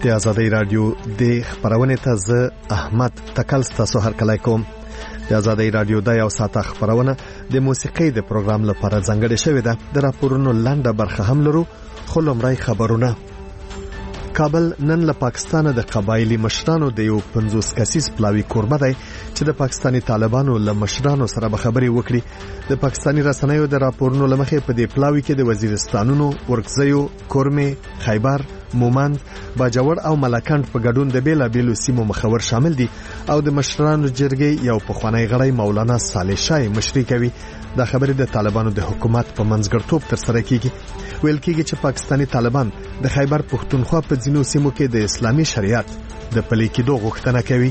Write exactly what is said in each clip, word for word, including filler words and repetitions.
د آزادۍ رادیو د خبرونه ته زه احمد تکل تاسو هر کله کوم. د آزادۍ رادیو د یو ساعت خبرونه د موسیقۍ د پروګرام لپاره ځانګړې شوې ده. د راپورونو لاندې برخه هم لرو. خو لومړی خبرونه. کابل نن له پاکستان د قبایلی مشرانو د یو پنځوس کسیز پلاوی کوربه دی چې د پاکستانی طالبانو له مشرانو سره به خبرې وکړي. د پاکستانی رسنیو د راپورونو لمخې په دې پلاوی کې د وزیرستانونو، ورکزیو، کورمه، خیبر، مومند، باجوړ او ملکند په ګډون د بیلا بیلو سیمو مخور شامل دي او د مشرانو جرګې یو پخوانی غړی مولانا صالح شاه مشري کوي. دا خبره د طالبانو د حکومت په منځګړتوب تر سره کیږي. ویل کیږي چې پاکستانی طالبان د خیبر پختونخوا په ځینو سیمو کې د اسلامي شریعت د پلي کېدو غوښتنه کوي.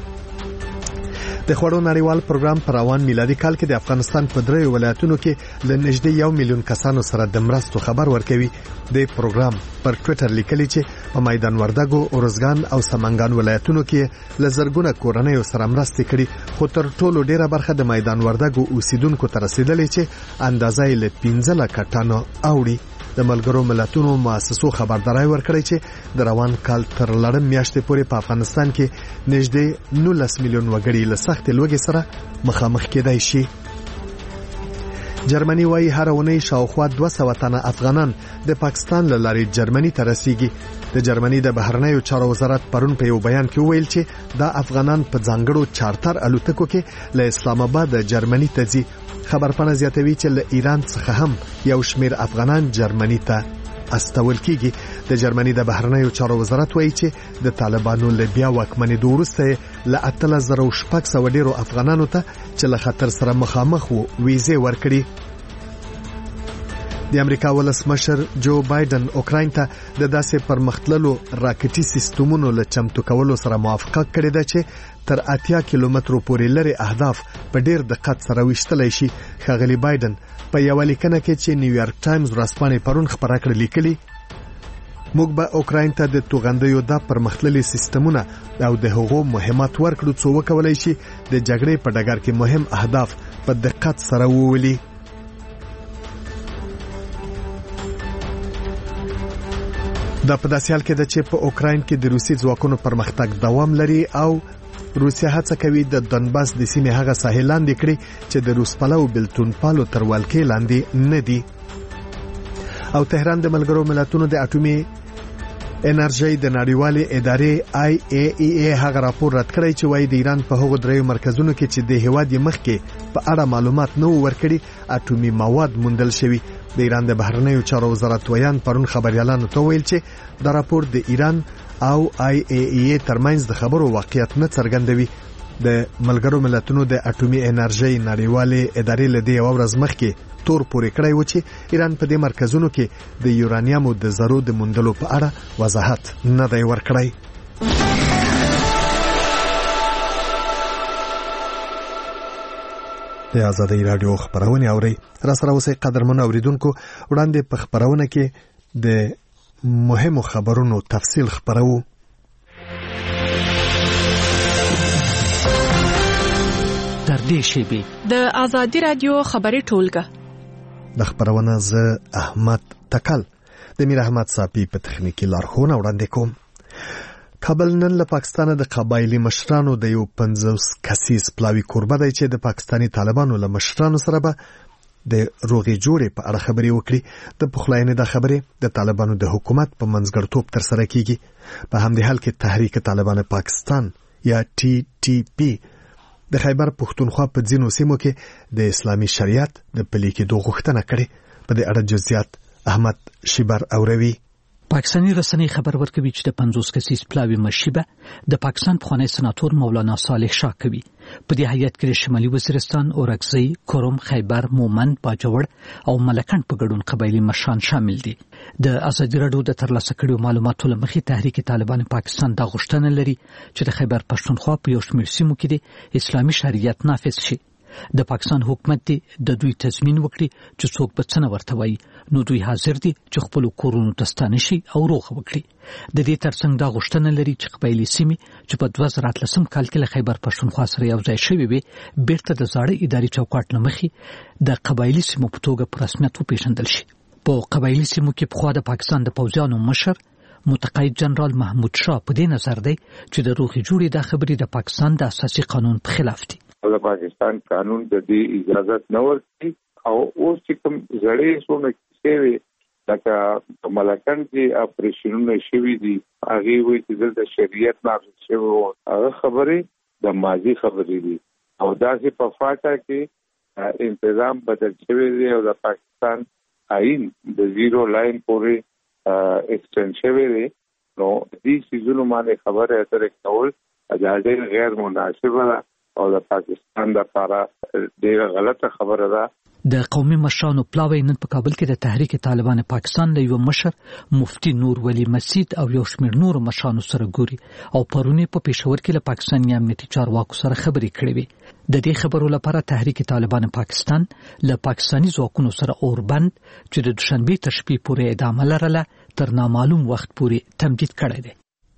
د خوړو نړیوال پروګرام پر روان میلادي کال کې د افغانستان په دریو ولایتونو کې ل نږدې یو میلیون کسانو سره د مرستو خبر ورکوي. د پروګرام پر ټوئیټر لیکلي چې په میدان وردګو، اورزګان او سمنګان ولایتونو کې ل زرګونه کورنۍ سره مرستې کړي، خو تر ټولو ډیره برخه د میدان وردګو اوسیدونکو ته رسیدلې چې اندازې ل پنځه لک ټنه اوړي. د ملګرو ملتونو مؤسسو خبرداري ورکړی چې د روان کال تر لړم میاشتې پورې په افغانستان کې نږدې نولس میلیون وګړي له سخت لوږې سره مخامخ کېدای شي. جرمني وايي هر اونۍ شاوخوا دوه سوه تنه افغانان د پاکستان له لارې جرمني ته رسیږي. د جرمني د بهرنیو چارو وزارت پرون په یو بیان کې ویل چې دا افغانان په ځانګړو چارتر الوتکو کې له اسلام آباد جرمني ته ځي. خبرپاڼه زیاتوي چې له ایران څخه هم یو شمیر افغانان جرمني ته استول کیږي. د جرمني د بهرنیو چارو وزارت وایي چې د طالبانو له بیا واکمنۍ وروسته له اتلس زره شپږ سوه ډیرو افغانانو ته چې له خطر سره مخامخ وو ویزې ورکړي. د امریکا ولسمشر جو بایدن اوکراین ته د داسې پرمختللو راکټي سیستمونو له چمتو کولو سره موافقه کړې ده چې تر اتیا کیلومترو پورې لري اهداف په ډیر دقت سره وشتلای شي. ښاغلی بایدن په یو لیکنه کې چې نیویارک ټایمز ورځپاڼې پرون خبره کړې لیکلي، موږ به اوکراین ته د توغندیو د پرمختللي سیستمونه او د هغو مهمات ورکړو څو وکولای شي د جګړې په ډګر کې مهم اهداف په دقت سره وولي. دا په داسې حال کې ده چې په اوکراین کې د روسي ځواکونو پرمختګ دوام لري او روسیا هڅه کوي د دنباس د سیمې هغه ساحل لاندې کړي چې د روس پلو بلتون پالو تر ولکې لاندې نه دي. او تهران د ملګرو ملتونو د اټومي انرژي د نړیوالې ادارې آی ای ای ای هغه راپور رد کړی چې وايي د ایران په هغو دریو مرکزونو کې چې د هیواد مخکې په اړه معلومات نه ورکړي اټومي مواد موندل شوي. د ایران د بهرنیو چارو وزارت ویان پرون خبريالانو ته ویل چې دا راپور د ایران او آی ای ای ای ترمنځ د خبرو واقعیت نه څرګندوي. د ملګرو ملتونو د اټومي انرژي نړیوالې ادارې له دې ورځ مخکې تور پورې کړی و چې ایران په دې مرکزونو کې د یورانیوم د ذرو د موندلو په اړه وضاحت نه دی ورکړی. د آزادۍ رادیو خبرونه اوري. را سره اوسئ قدرمن اوریدونکو. وړاندې په خبرونه کې د مهمو خبرونو تفصیل خبرو. تر دې شیبې د آزادۍ رادیو خبري ټولګه د خبرونه زه احمد تکل د میر احمد صاحب په تخنیکی لارښوونه وړاندې کوم. کابل نن له پاکستان د قبایلی مشرانو د یو پنځوس کسیز پلاوی کوربه دی چې د پاکستانی طالبانو له مشرانو سره به د روغې جوړې په اړه خبرې وکړي. د پخلاینې د خبرې د طالبانو د حکومت په منځګړتوب تر سره کیږي. په همدې حال کې تحریک طالبان پاکستان یا ټي ټي پی د خیبر پختونخوا په ځینو سیمو کې د اسلامي شریعت د پلي کېدو غوښتنه کړې. په دې اړه جزئیات احمد شیبر اوروي. پاکستانی رسنۍ خبر ورکوي چې د پنځوس کسیز پلاوی مشیبه د پاکستان پخوانی سناتور مولانا صالح شاه کوي. په دې هیئت کې شمالي وزیرستان، اورکزی، کوروم، خیبر، مومند، باجوړ او ملکند په ګډون قبایلی مشران شامل دي. د ازادي رادیو د ترلاسه کړو معلوماتو لمخې تحریک طالبان پاکستان د غوښتنه لري چې د خیبر پښتونخوا په یو شمېر سیمو کې د اسلامي شریعت نافذ شي. د پاکستان حکومت دی د دوی تضمین وکړي چې څوک به څنګه ورته وایي، نو دوی حاضر دي چې خپل کورونو ته ستانه شي او روغ وکړي. د دې ترڅنګ دا غوښتنه لري چې قبایلی سیمې چې په دوه زره اتلسم کال کې له خیبر پښتونخوا سره یو ځای شوې وي بیرته د زاړه اداري چوکاټ نه مخې د قبایلی سیمو په توګه په رسمیت وپېژندل شي. په قبایلی سیمو کې پخوا د پاکستان د پوځیانو مشر متقاعد جنرال محمود شاه په دې نظر دی چې د روغې جوړې د خبرې د پاکستان د اساسي قانون په خلاف دي. د پاکستان قانون د دې اجازه نه ورکړي او اوس چې کوم زړې سونه کیسې لکه ملکن چې اپریشنونه شوي دي هغه وایي چې د شریعت نافذ شوی هغه خبرې د ماضي خبرې دي او داسې په فاټا کې انتظام بدل شوی دی او د پاکستان آئین د زیرو لاین پورې ایکسټند شوی دی نو دې سيزونو باندې خبره اترې کول اجازه غیر مناسبه ده او د پاکستان د لپاره ډیره غلطه خبره ده. د قومي مشرانو پلاوی نن په کابل کې د تحریک طالبان پاکستان له یو مشر مفتی نور ولی مسجد او یو شمېر نور مشرانو سره ګوري او پرونی په پېښور کې له پاکستاني امنیتي چارواکو سره خبرې کړې وي. د دې خبرو لپاره تحریک طالبان پاکستان له پاکستاني ځواکونو سره اوربند چې د دوشنبه تر شپې پورې ادامه لرله تر نامعلوم وخت پورې تمدید کړی دی.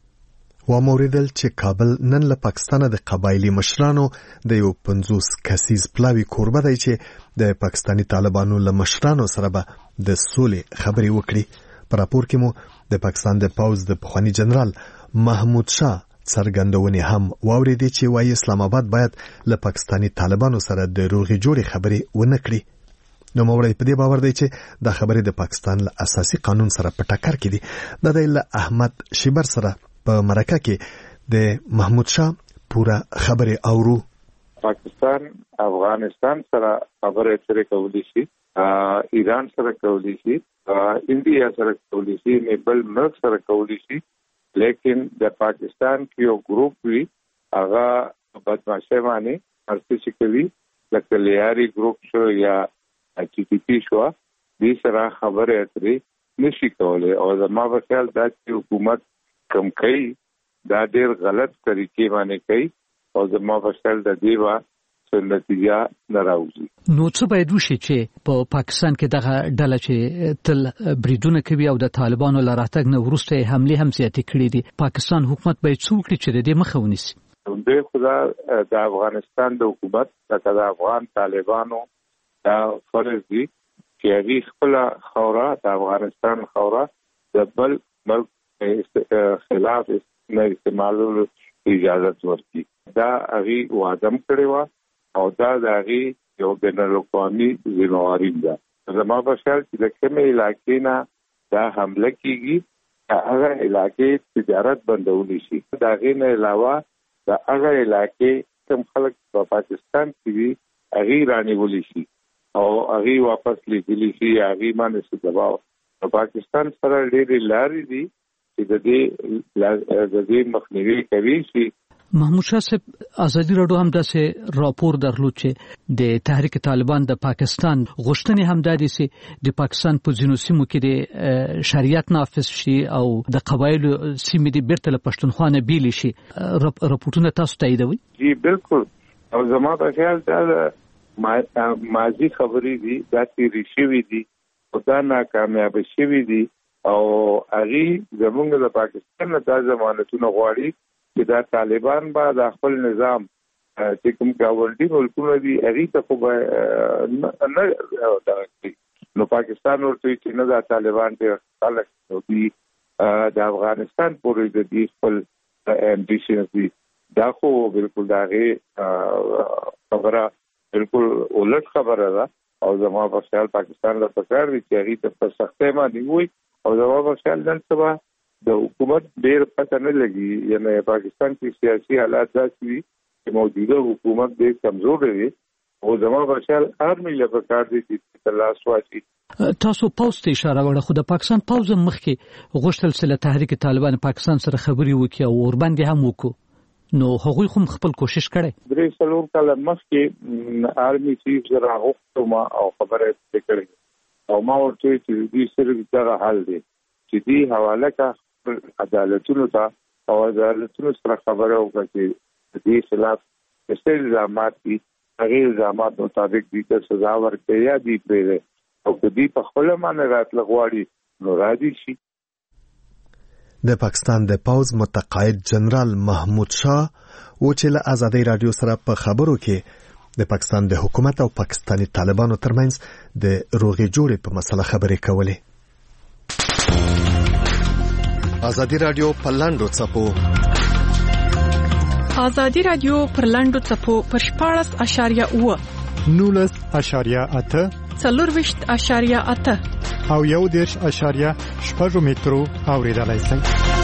و موریدل چې کابل نن له پاکستان د قبایلی مشرانو د یو پنځوس کسیز پلاوی کوربه دی چې د پاکستاني طالبانو له مشرانو سره به د سولې خبرې وکړي. په راپور کې مو د پاکستان د پوز د پخوانی جنرال محمود شاه څرګندونې هم واوریدې چې وايي اسلام آباد باید له پاکستاني طالبانو سره د روغې جوړې خبرې ونه کړي. نو موري په دې باور دی چې دا خبرې د پاکستان له اساسي قانون سره په ټکر کې دي. د دې له احمد شیبر سره په مرکه کې د محمود شاه پورا خبره اورو. پاکستان افغانستان سره خبره اترې کولی شي، ایران سره کولی شي، انډیا سره کولی شي، نیپال ملک سره کولی شي، لیکن د پاکستان کې یو ګروپ وی هغه بدمعشه باندې ارتشي کوي لکه لیاري ګروپ شو یا ټي ټي پی شو دې سره خبره اترې نشي کولای او زما په خیال دا چې حکومت کم کوي دا ډېر غلط طریقې باندې کوي او زما په خیال د دې وا څه نتیجه نه راوځي. نو څه باید وشي چې په پا پاکستان کې دغه ډله چې تل بریدونه کوي او د طالبانو له راتګ نه وروسته حمله هم زیاتې کړې دي پاکستان حکومت باید څه وکړي چې د دې مخه ونیسي؟ د خدا د افغانستان د حکومت د افغان طالبانو دا فرض دي چې هغه خپل خوره د افغانستان خوره د بل ملک خلاف نه استعمالولو اجازه ورکړي. دا هغه وعده کړی و او دا د هغه یو بین الاقوامي ذمہواری ده. زما په خیال چې د کومه علاقې نه دا حمله کیږي هغه علاقې تجارت بندول شي. دا غیر نه علاوه دا هغه علاقې کوم خلک په پاکستان کې هغه رانیول شي او هغه واپس لیږل شي هغه باندې څه دباو. په پاکستان سره ډېر لارې دي چې د دې د دې مخنیوي کوي شي. محمود شاه صاحب ازادي راډیو هم داسې راپور درلود چې د تحریک طالبان د پاکستان غوښتنې هم دادي چې د پاکستان په ځینو سیمو کې د شریعت نافذ شي او د قبایلو سیمې د بیرته له پښتونخوا نه بیل شي. راپورټونه تاسو تاییدوي؟ جی بالکل او زما په خیال دا ماضي خبرې دي دا تیری شوي دي او دا ناکامیاب شوي دي او هغه زمونږ د پاکستان نه د ضمانتونو غواړي چې دا طالبان به د خپل نظام چې کوم ګاونډي ملکونه دي هغه ته خو نه دا نو پاکستان ورته چې نه د طالبان ته خلک دي د افغانستان پورې د دې خپل امبیشن دي دا خو بالکل داغه خبره بالکل ولټ خبره ده او زموږ په خیال پاکستان له پکار دي چې هغه ته په سختۍ باندې وي او زموږ په خیال نن سبا د حکومت ډېر پته نه لګي یعنی پاکستان کې سیاسي حالات داسې دي چې موجوده حکومت ډېر کمزور دی او زموږ په خیال ارمي له پکار دي چې تلاش واچي. تاسو پوسټ اشاره وکړه خو د پاکستان پوز مخکې غوښتل چې تحریک طالبان پاکستان سره خبري وکړي او ورباندې هم وکړو نو هغوی هم خپل کوشش کړي. درې څلور کاله مخکې ارمي چیف سره غوښتو ما او خبره وکړه او ما ورته چې دې صرف دا حل دی چې دې حواله کا عدالتونو ته او عدالتونو سره خبره وکړي چې دې خلاف څه الزامات دي هغه الزامات مطابق دې ته سزا ورکړي یا دې پرې او دې په خپل باندې راتل غواړي نو راځي شي. د پاکستان د پوز متقاعد جنرال محمود شاه و چې له ازادي رادیو سره په خبرو کې د پاکستان د حکومت او پاکستاني طالبانو ترمنځ د روغې جوړې په مسله خبرې کولې. ازادي رادیو په لاندو چپو ازادي رادیو پر لاندو چپو پر شپاړس اشاریه اوه نولس اشاریه اته څلور ویشت اشاریه اته او یو دېرش اشاریه شپږ مترو اوریدلای شئ.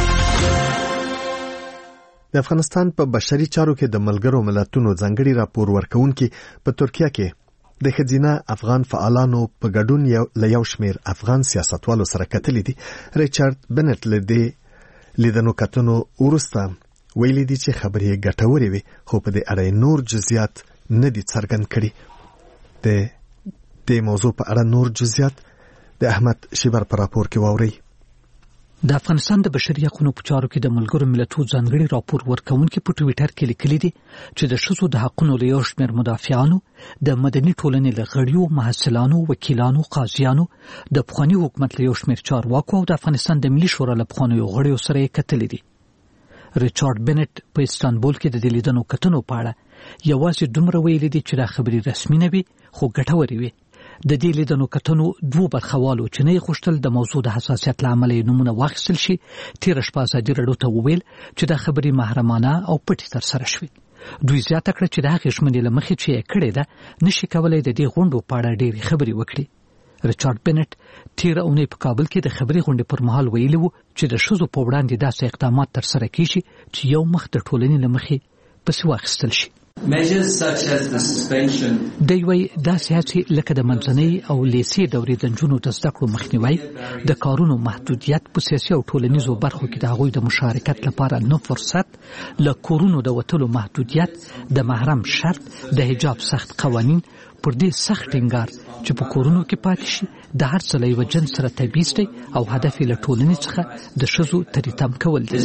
د افغانستان په بشري چارو کې د ملګرو ملتونو ځانګړي راپور ورکونکي په ترکیه کې د خزینه افغان فعالانو په ګډون یو لیو شمیر افغان سیاستوالو سره کتلې دي. ریچارډ بنټ لدی لیدنو کتنو ورسته ویلي دي چې خبرې ګټورې وي خو په دې اړه نور جزئیات نه دي څرګند کړي. د دې موضوع په اړه نور جزئیات د احمد شیبر په راپور کې واوري. د افغانستان د بشري حقوقو په چارو کې د ملګرو ملتونو ځانګړي راپور ورکونکي په ټوئیټر کې لیکلي دي چې د ښځو د حقوقو له یو شمېر مدافعانو د مدني ټولنې له غړیو محصلانو وکیلانو قاضیانو د پخواني حکومت له یو شمېر چارواکو او د افغانستان د ملي شورا له پخوانیو غړیو سره یې کتلي دي. ریچارډ بنټ په استانبول کې د لیدنو کتنو په اړه یوازې دومره ویلي دي چې دا خبرې رسمي نه وي خو ګټورې وي. د دې لیدنو کتنو دوه برخوالو چې نه غوښتل د موضوع د حساسیت لامل نمونه واخیستل شي تیر شپه ازادي راډیو ته وویل چې دا خبرې محرمانه او پټې تر سره شوې. دوی زیاته کړه چې د هغې ژمنې له مخې چې یې کړې ده نشي کولی د دې غونډو په اړه ډېرې خبرې وکړي. ریچارډ بنټ تیر اونۍ په کابل کې د خبري غونډې پر مهال ویلي وو چې د ښځو په وړاندې داسې اقدامات تر سره کیږي چې یو مخ د ټولنې له مخې پسې واخیستل شي. Measures such as the suspension د یوې داسې هڅې لکه د منځنۍ او لیسې دورې د نجونو د زده کړو مخنیوی، د کارونو محدودیت په سیاسي او ټولنیزو برخو کې د هغوی د مشارکت لپاره نه فرصت، له کورونو د وتلو محدودیت، د محرم شرط، د حجاب سخت قوانین، پر دې سخت ټینګار چې په کورونو کې پاتې شي د هر څه له یوه جنس سره تبعیض دی او هدف یې له ټولنې څخه د ښځو تریتم کول دي.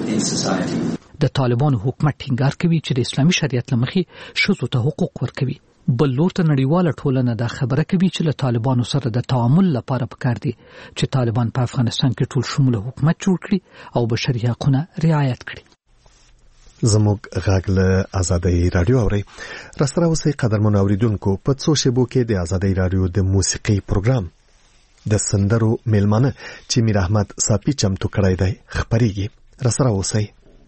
د طالبانو حکومت ټینګار کوي چې د اسلامي شریعت له مخې ښځو ته حقوق ورکوي. بل لور ته نړیواله ټولنه دا خبره کوي چې له طالبانو سره د تعامل لپاره پکار دي چې طالبان په افغانستان کې ټول شموله حکومت جوړ کړي او بشري حقوقونه رعایت کړي. زموږ غږ له ازادۍ رادیو اوري. راستره اوسئ قدرمن اوریدونکو، په څو شیبو کې د ازادۍ رادیو د موسیقي پروګرام د سندرو میلمانه چې میر احمد صافي چمتو کړی دی خبرېږي. راستره اوسئ.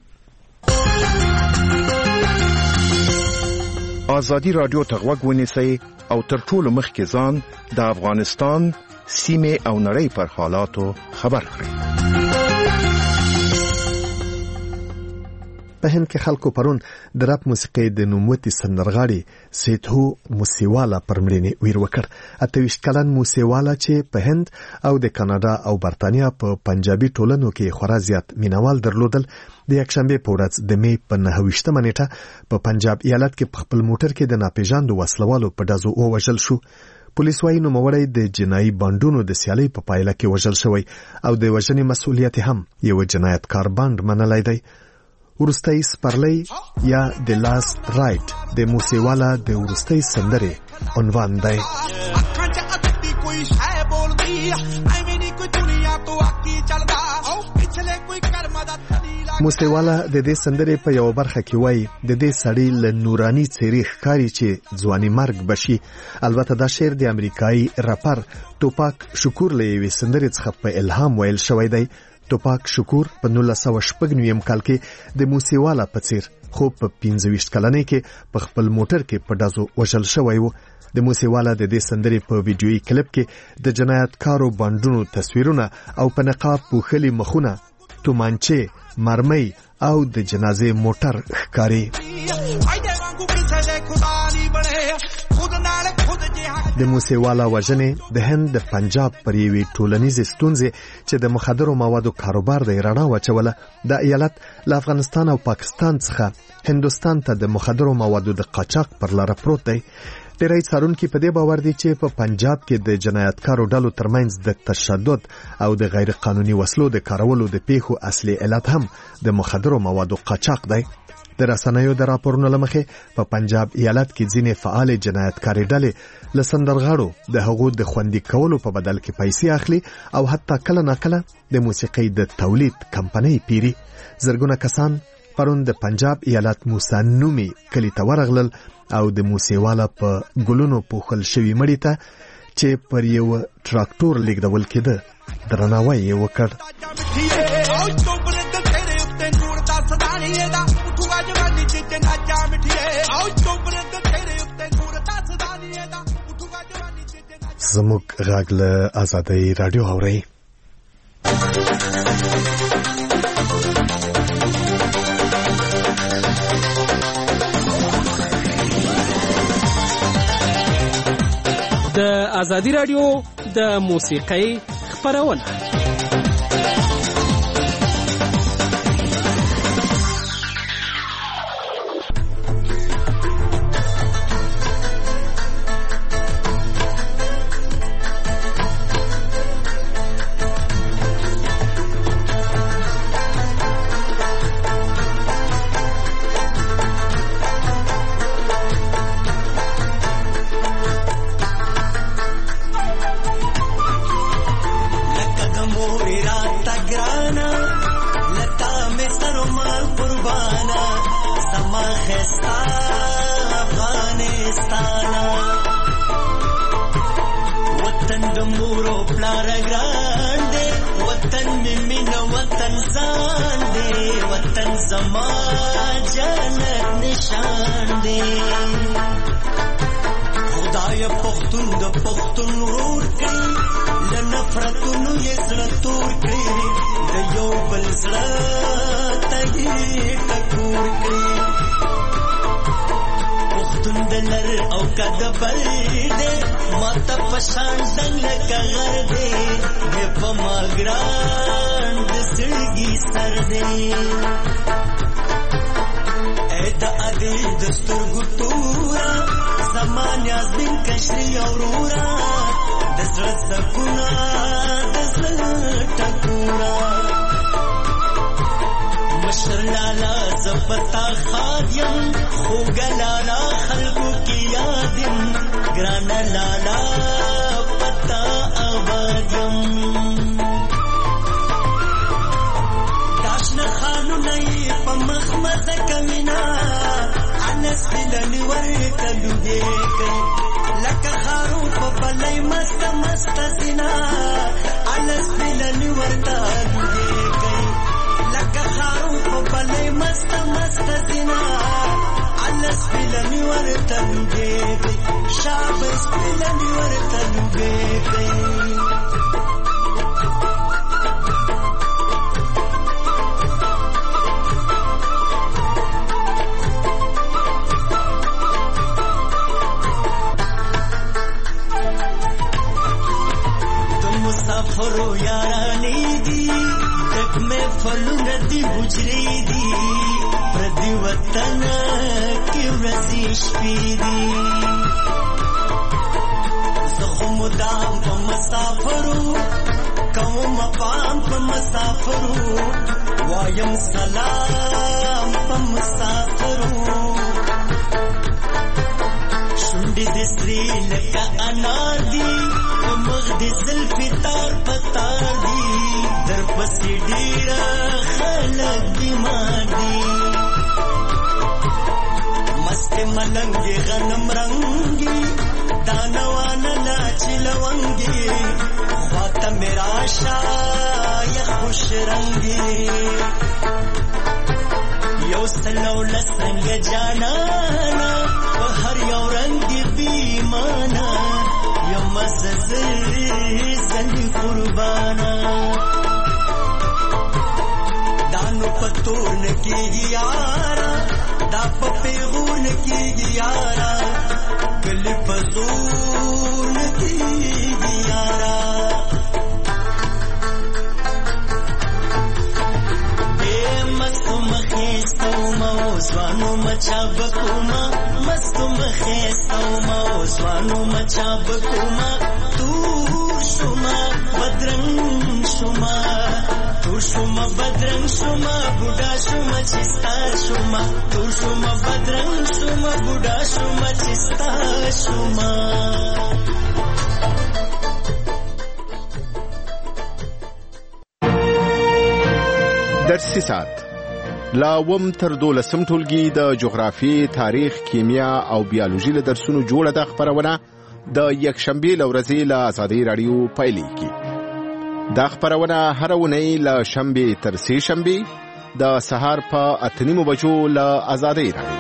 ازادي رادیو ته غوږ ونیسئ او تر ټولو مخکې ځان د افغانستان سیمه او نړۍ پر حالاتو خبر کړئ. په هند کې خلکو پرون د رپ موسیقي د نوموتي سندرغاړي سیدهو موسیوالا پر مړینې ویر وکړ. اته ویشت کلن موسیوالا چې په هند او د کاناډا او برتانیا په پنجابي ټولنو کې خورا زیات مینوال درلودل، د یکشنبه په ورځ د می په نهه ویشتمه نیټه په پنجاب ایالت کې په خپل موټر کې د ناپېژاندو وسلوالو په ډزو ووژل شو. پولیس وايي نوموړی د جنایي بانډونو د سیالۍ په پایله کې وژل شوی او د وژنې مسؤلیت هم یو جنایتکار بانډ منلی دی. ورستۍ سپرلی یا د لاست رایټ د موسیوالا د ورستۍ سندرې عنوان دی. موسیوالا د دې سندرې په یو برخه کې وایي د دې سړی له نورانی څېرې ښکاري چې ځواني مرګ بشي. البته دا شعر د امریکایي رپر توپاک شکور له یوې سندرې څخه په الهام ویل شوی دی. توپاک شکور په نولس سوه شپږ نویم کال کې د موسیوالا په څیر خو په پنځه ویشت کلنۍ کې په خپل موټر کې په ډزو وژل شوی و. د موسیوالا د دې سندرې په ویډیویي کلیپ کې د جنایتکارو بانډونو تصویرونه او په نقاب پوښلي مخونه، تومانچې، مرمۍ او د جنازې موټر ښکاري. د موسیوالا وژنې د هند د پنجاب پر یوې ټولنیزې ستونزې چې د مخدرو موادو کاروبار د رڼا واچوله. د ایالت له افغانستان او پاکستان څخه هندوستان ته د مخدرو موادو د قاچاق پر لاره پروت دی. ډېری څارونکي په دې باور دي چې په پنجاب کې د جنایتکارو ډلو ترمنځ د تشدد او د غیر قانوني وسلو د کارولو د پیښو اصلي علت هم د مخدرو موادو قاچاق دی. د رسنیو د راپورونو له مخې په پنجاب ایالت کې ځینې فعال جنایتکاري ډلې له سندرغاړو د هغو د خوندي کولو په بدل کې پیسې اخلي او حتی کله ناکله د موسیقۍ د تولید کمپنۍ پیري. زرګونه کسان پرون د پنجاب ایالت موسی نومي کلي ته ورغلل او د موسیوالا په ګلونو پوښل شوي مړي ته چې پر یو تراکتور لیږدول کېده درناوی یې وکړ. ਮਿੱਠੀਏ ਓ ਚੋਬਰ ਦੇ ਤੇਰੇ ਉੱਤੇ ਨੂਰ ਦਾ ਸਦਾ ਨਹੀਂ ਇਹਦਾ ਉਠੂਗਾ ਜਵਾਨੀ ਚ ਜਨਾਜਾ ਮਿੱਠੀਏ ਓ ਚੋਬਰ ਦੇ ਤੇਰੇ ਉੱਤੇ ਨੂਰ ਦਾ ਸਦਾ ਨਹੀਂ ਇਹਦਾ ਉਠੂਗਾ ਜਵਾਨੀ ਚ ਜਨਾਜਾ زموږ غږ له آزادۍ رادیو اورئ. د آزادی رادیو د موسیقۍ خپرونه درسي سات لا وم تر دولسم ټولګي د جغرافي، تاریخ، کیمیا او بیولوژي له درسونو جوړه د خبرونه د یک شنبه لورځي له آزادۍ رادیو پایلې کی دا خبرونه هر اونۍ له شنبې تر سې شنبې د سهار په اته نیمو بجو له آزادۍ راډیو.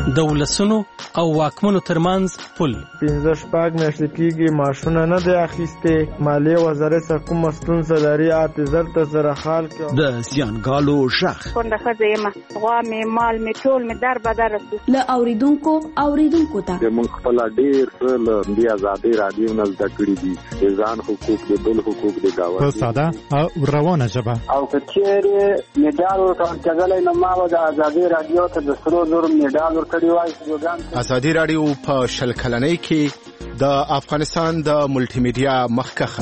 د ولسونو او واکمنو ترمنځ پل. پنځه شپږ میاشتې کېږي ماشونه نه دی اخیستې. مالیې وزارت څخه کومه ستونزه لري اته زر ته زره خال کې. د زیانګالو غږ کونډه ښځه یم، غوا مې مال مې ټول مې در بدر شو. له اوریدونکو اوریدونکو ته موږ خپل ډېر له دې آزادۍ رادیو نه زده کړي دي، د ځان حقوق د بل حقوق د گاونډي په ساده او روانه ژبه. او که چېرې میډال ورکول کېدلی نو ما به د آزادۍ رادیو ته د سرو زرو میډال ورکړی وای. ازادي رادیو په شل کلنۍ کې د افغانستان د ملټي میډیا مخکخه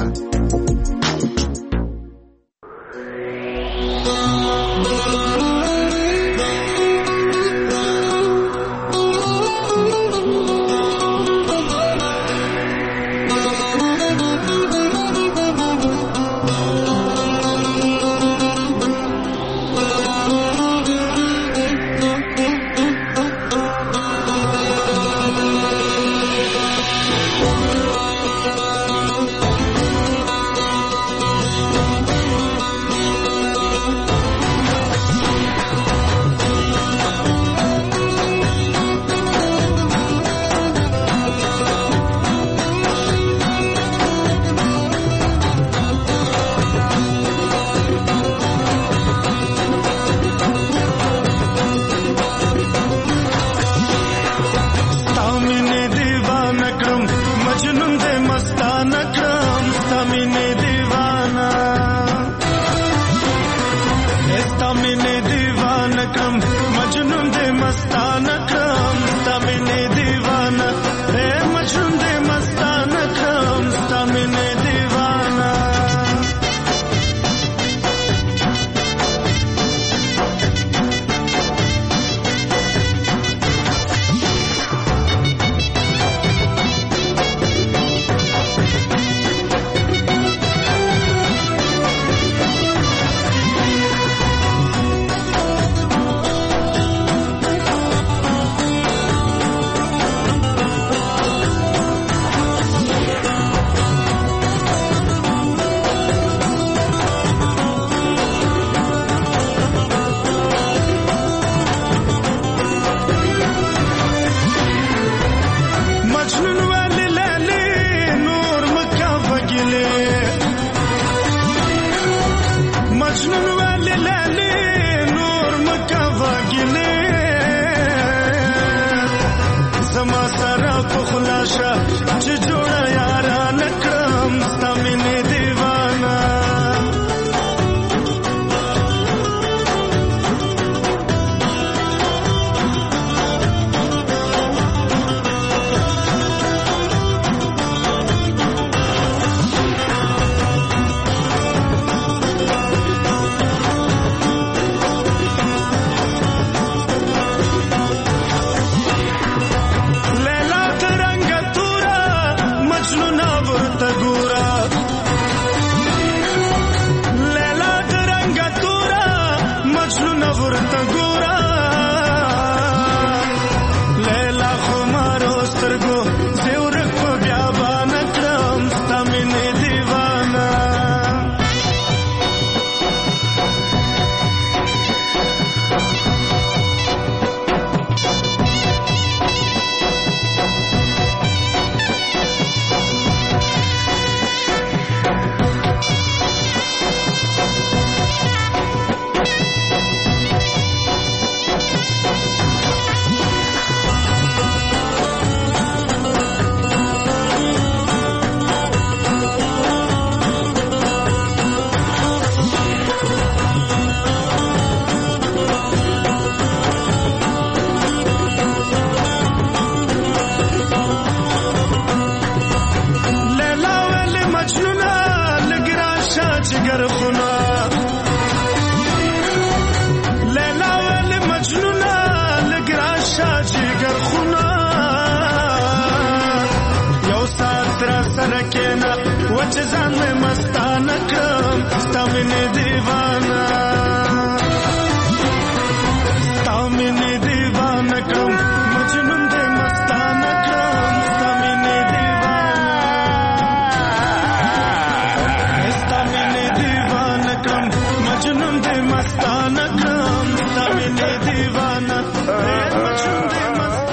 مستانه کړم ستا مینې دیوانه مجنون دې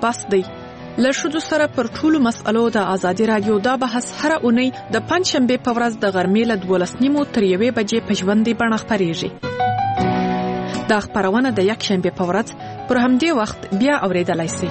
عباس دی. له ښځو سره پر ټولو مسألو د ازادي رادیو دا بحث هره اونۍ د پنجشنبې په ورځ د غرمې له دولس نیمو تر یوې بجې په ژوندۍ بڼه خپرېږي. دا خپرونه د یکشنبې په ورځ پر همدې وخت بیا اورېدلای شئ.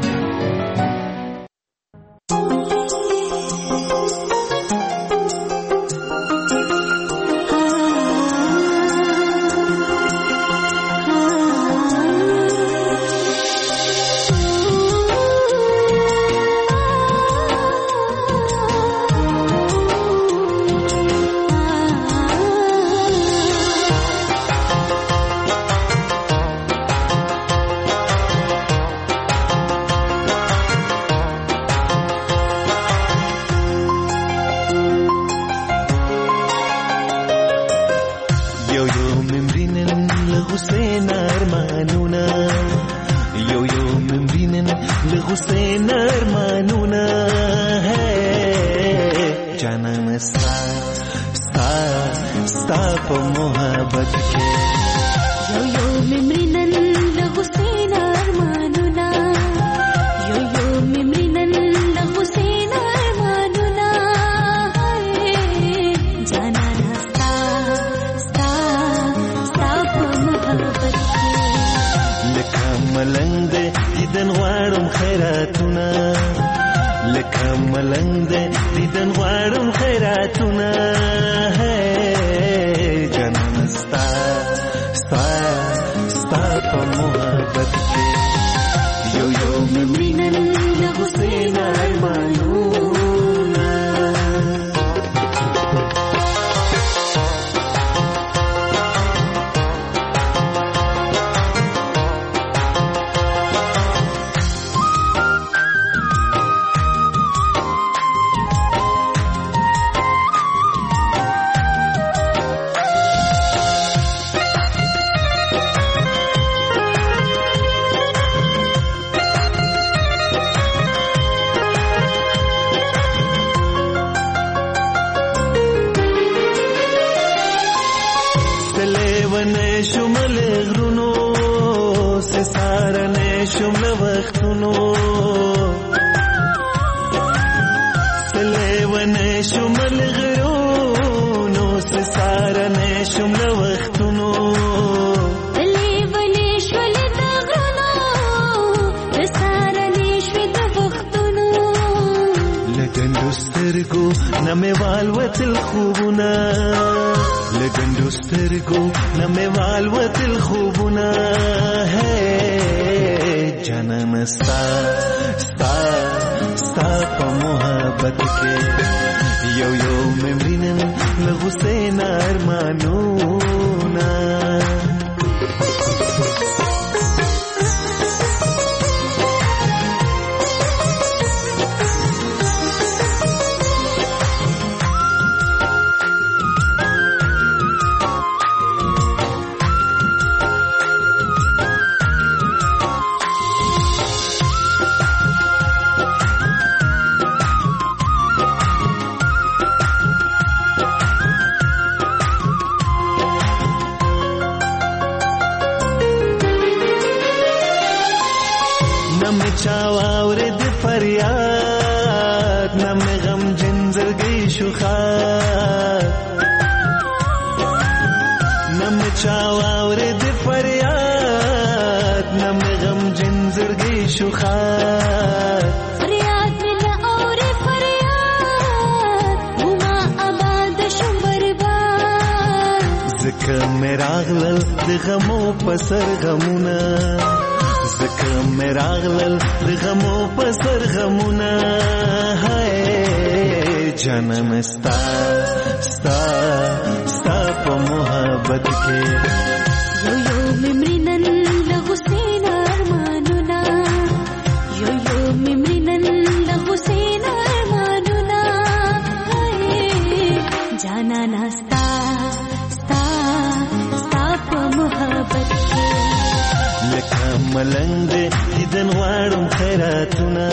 ملنګ دې دیدن غواړم خیراتونه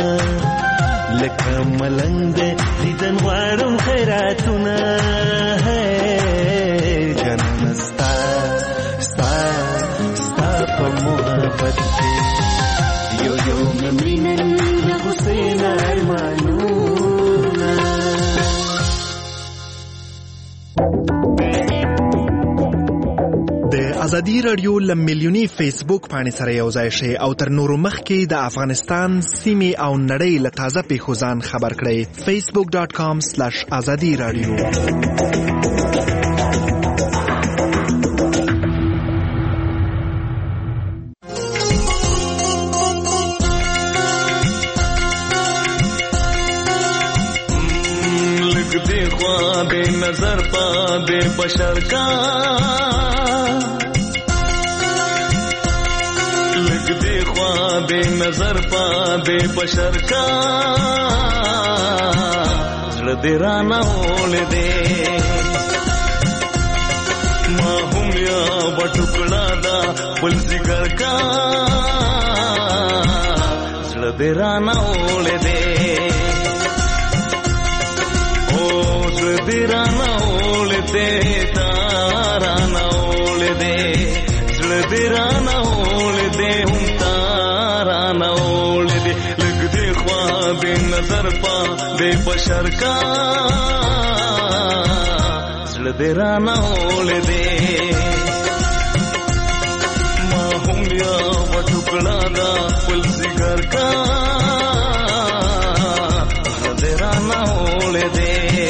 لکه ملنګ دې دیدن غواړم خیراتونه جنم ستا ستا ستا په محبت کې یو یو مینن د حسین ارمانونه. د ازادي رادیو لمیلیونی فیسبوک باندې سره یو ځای شي او تر نورو مخکې د افغانستان سیمې او نړۍ له تازه پیښو ځان خبر کړئ. facebook dot com slash azadi radio. बे नजर पा दे बशर का लग दे ख्वाबे नजर पा दे बशर का जड़ दे राना होले दे माहूम या बटुकड़ा दा पुल जिगर का जड़ दे राना होले दे तेरा ना ओले दे तारा ना ओले दे तेरा ना ओले दे हम तारा ना ओले दे लग दे ख्वाबे नजर पा दे बशर का तेरा ना ओले दे माहूम या बटुकड़ा दा पुल जिगर का तेरा ना ओले दे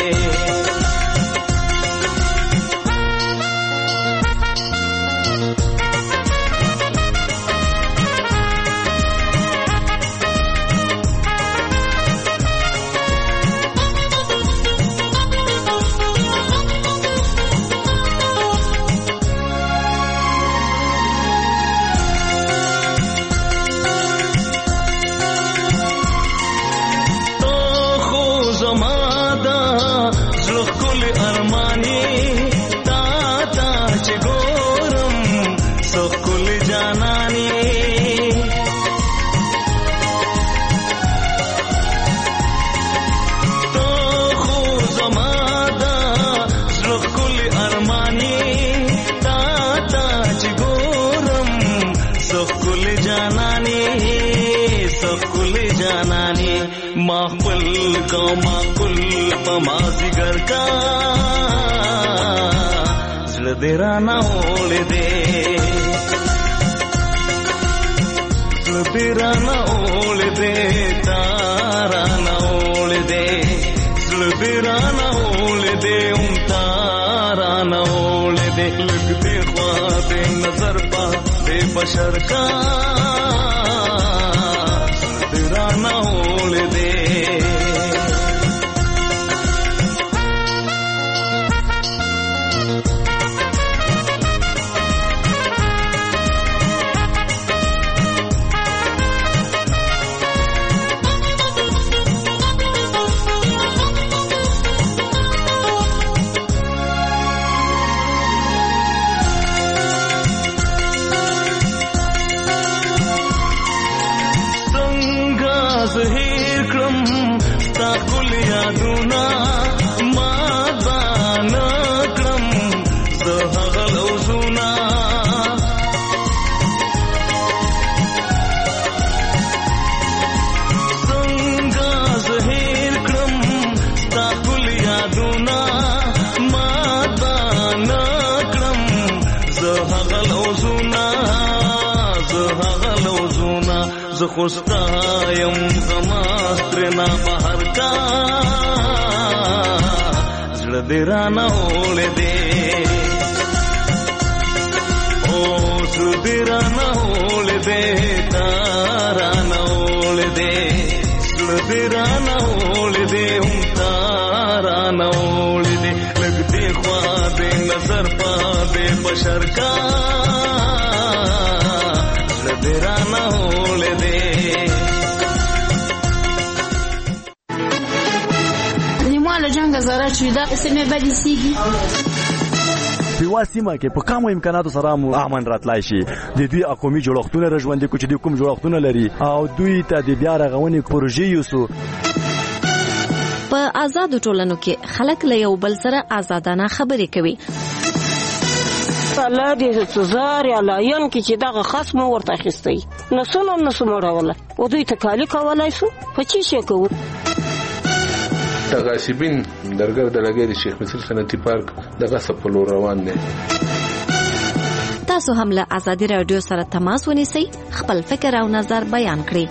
माकुल को माकुल पमाजिगर का जलदेरा ना ओले दे जलदेरा ना ओले दे तारा ना ओले दे जलदेरा ना ओले दे उम तारा ना ओले दे लग दे ख्वाबे नजर पा दे बशर का जलदेरा ना ओले दे खुस्तायम समास्त्रना बाहर का जलदेरा ना ओले दे ओ सुदेरा ना ओले दे तारा ना ओले दे जलदेरा ना ओले दे हम तारा ना ओले दे लगते ख्वाबे नजर पा दे बशर का जलदेरा ना ओले दे له جنگ زره چې دا سیمه بدی سیږي په واسمه کې په کومو امکاناتو سره مو امن راتلای شي د دوی اقومي جوړښتونه رژوندې کوچ دي کوم جوړښتونه لري او دوی ته د بیا رغونې پروژې یوسو په آزاد ټولنو کې خلک له یو بل سره آزادانه خبرې کوي الله دې زار یا لاین کې چې دغه خصم ورته اخیستی نو سونو نو سموړوله و دوی ته کالی کولای شو په چی شي کوو د غاصبین درګر د لګي د شیخ مصر صنعتي پارک دغه سپلو روان دي. تاسو هم له آزادي رادیو سره تماس ونیسئ، خپل فکر او نظر بیان کړئ.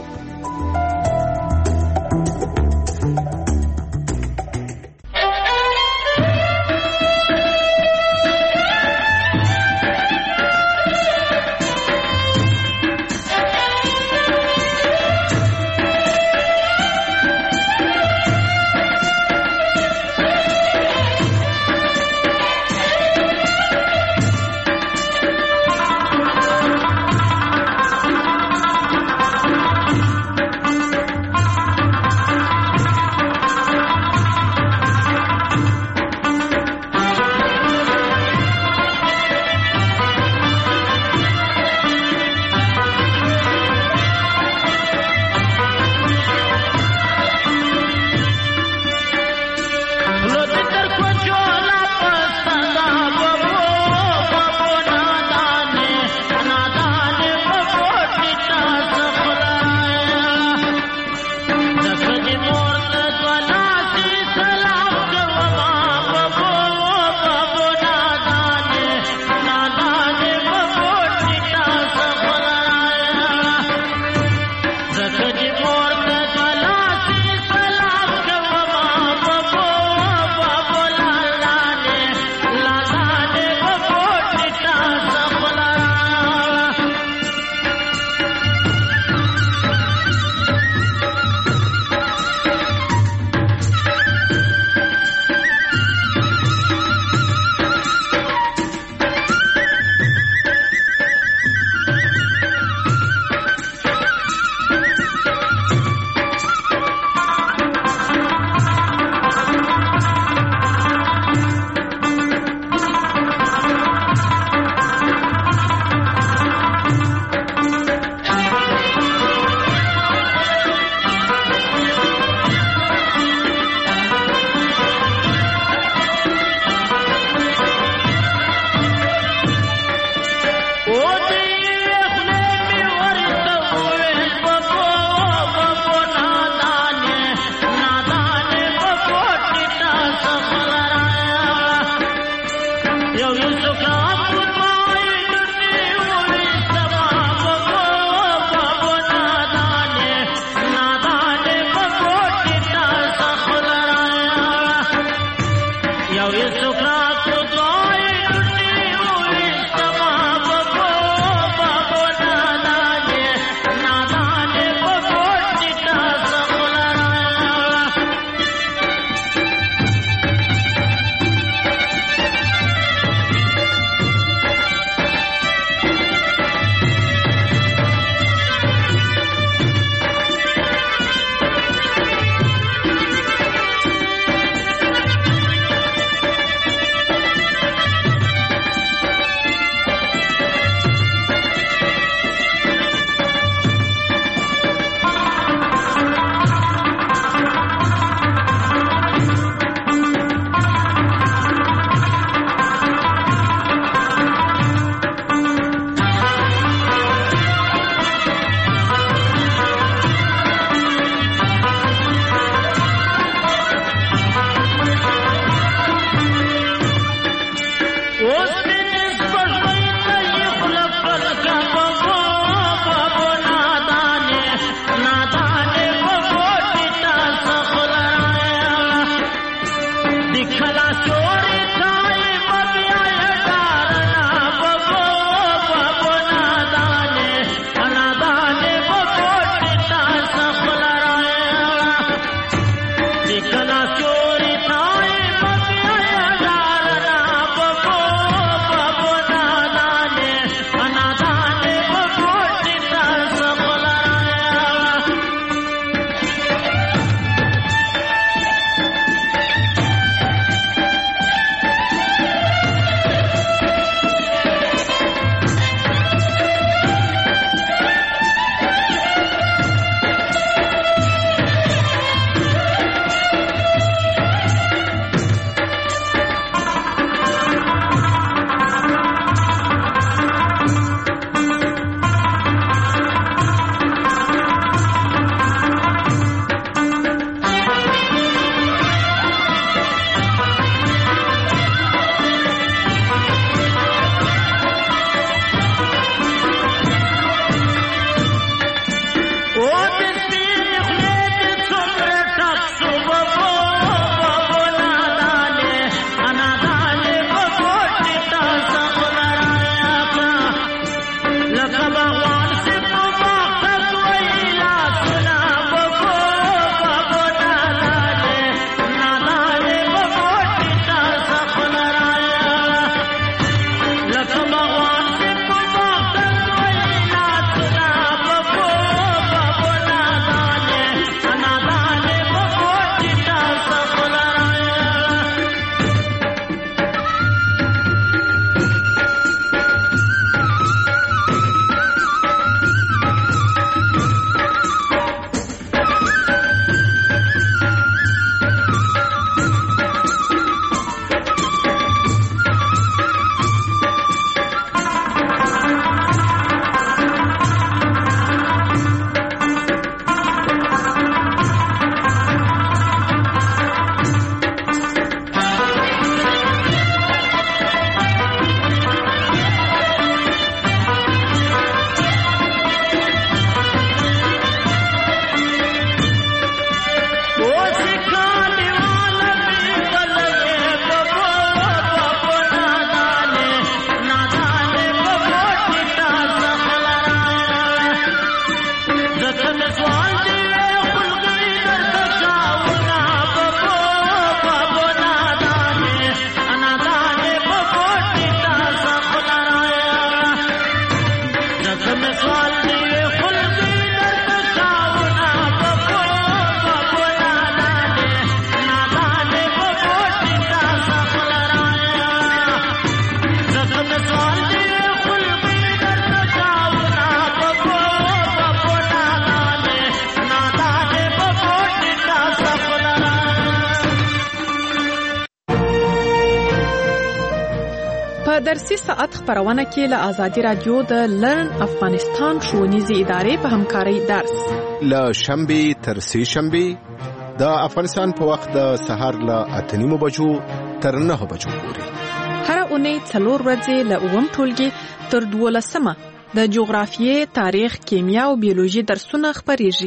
په درسي ساعت خبرونه کې له آزادي رادیو د لرن افغانستان ښوونیزې ادارې په همکارۍ درس له شنبه تر سه شنبه د افغانستان په وخت د سهار له اته نیمو بجو تر نه بجو پورې هر اونۍ څلور ورځې له اووم ټولګي تر دولسمه د جغرافیې، تاریخ، کیمیا او بیولوژي درسونه خپریږي.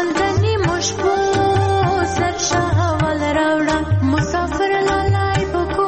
مسافر لاله په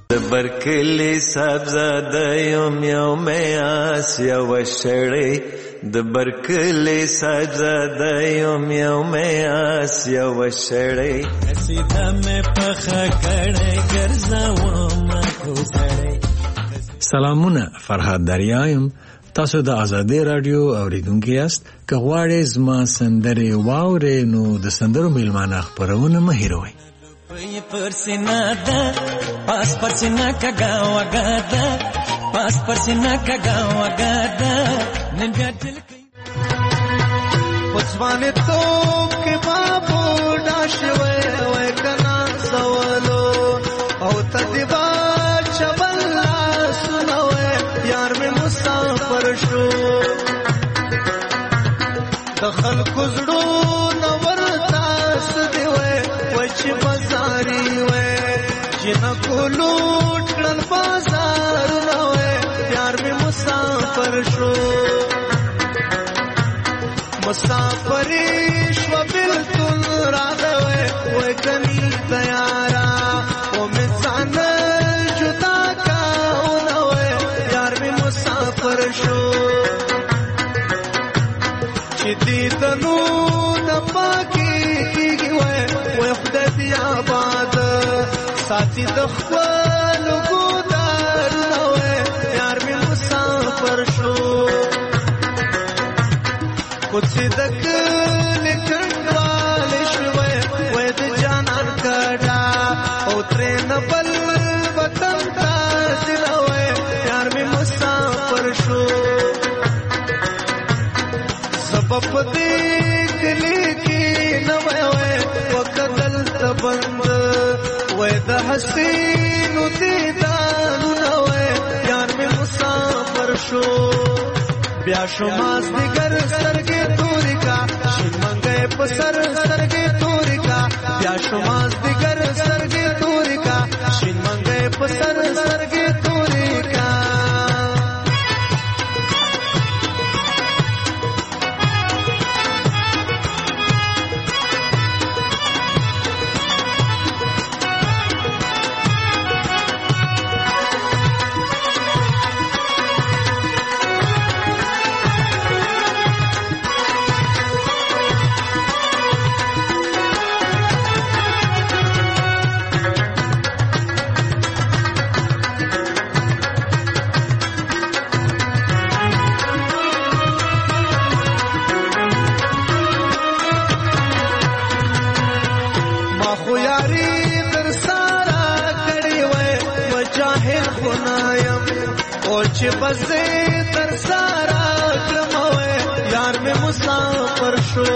برکلی سبزاده یم یوم آسیا و شړی د برکلی سبزاده یم یوم آسیا و شړی سیده مې پخه کړی ګرځوم کو سړی. سلامونه، فرهاد دریایم. تاسو د آزادۍ رادیو اوریدونکي یاست. که غواړئ زما سندرې واورئ نو د سندرو میلمانه خپرونه مه هېروئ. پی پرسینا دا پاس پرسینا کگا وگا دا پاس پرسینا کگا وگا دا نن بیا دل کی پسوانه تو کې بابو داشوي وای کنا سوالو او تدیبا چبلا سنوي یار مې مسافر شو دخل کوزړو نور تاس دی وای وچ بازاري وای جن کو لوټ کړل بازار نو یار مې مسافر شو مسافری شو بلتون راغوي وای کني تیارا او مې ځان جدا کاونه وای یار مې مسافر شو چې دې تنو د پاکي کیږي وای وای خدای دې آباد ساتي د خپل ګودار نو یار مې مسافر شو کوڅه د کلی کنډوال شوی وای د جانان کډا او ترن بل وطن ته دلوي یار مې مسافر شو سبب دې کلی کې نو وای وکدل تبند وای د حسین دې دانو نو یار مې مسافر شو بیا شماس دیگر سرگی توری کا شین منگے پسر سرگی توری کا بیا شماس دیگر سرگی توری کا شین منگے پسر سرگی توری کا چې بزې تر سارا کړموي یار مې مسافر شو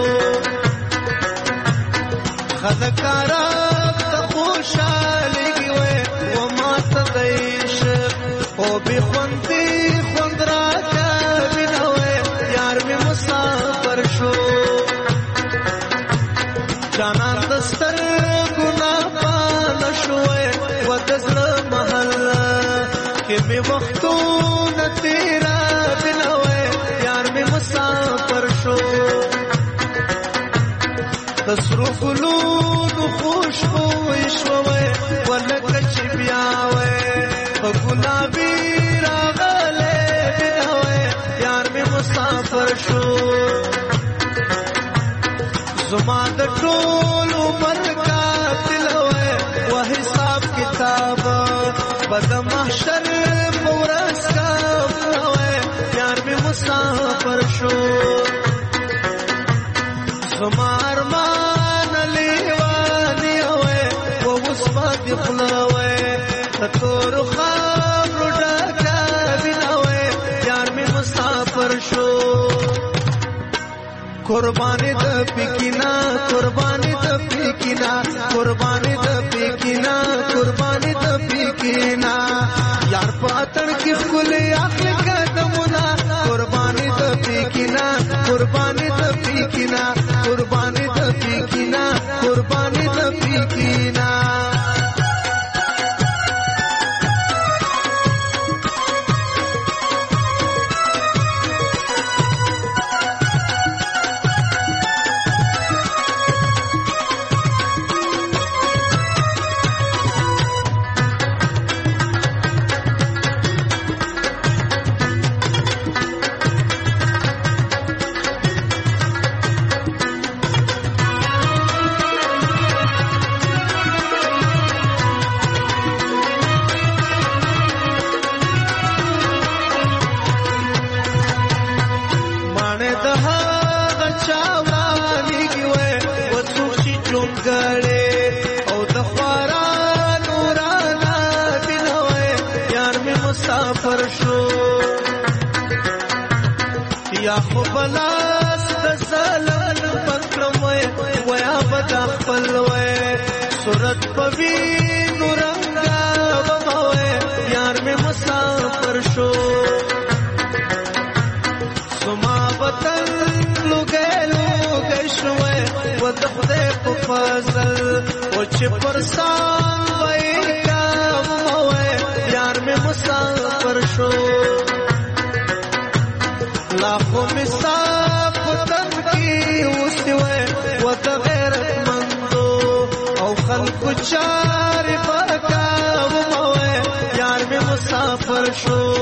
خدکارا ته خوشالي وي و ما ته دیش او به خوندې خوندرا کبنوي یار مې مسافر شو جانان دستر ګنا پان شوي و دزړه محل کې مې وختو تیرا بنوي یار مې مسافر شو تصرف لود خوشبو شوي ولکه چې بیا وي په ګلابي راغله بنوي یار مې مسافر شو زما د ټول عمر کا تلوي و حساب کتاب بد محشر پورس کا مسافر شو زمار مان لیوانی وای و وسما دی خلاوي تور خام ډکا بنوي یار می مسافر شو قربانی د پکینا قربانی د پکینا قربانی د پکینا قربانی د پکینا یار پاتن کی خل اخل قدمنا قربانی د پکینا قربانی د پکینا قربانی د پکینا قربانی د پکینا غړې او د خورا نورانا دینوي یار می مسافر شو یا خو بلاس د سلام پکړم ویا بد خپل وې صورت پوي نورنګا وموي یار می مسافر شو سما وطن لګلو گشوي ود خدای په فضل او چې پرسان وای کا وموي یار می مسافر شو لاخو مساف وطن کی وسوي ود غیرت مندو او خلق چار پکا وموي یار می مسافر شو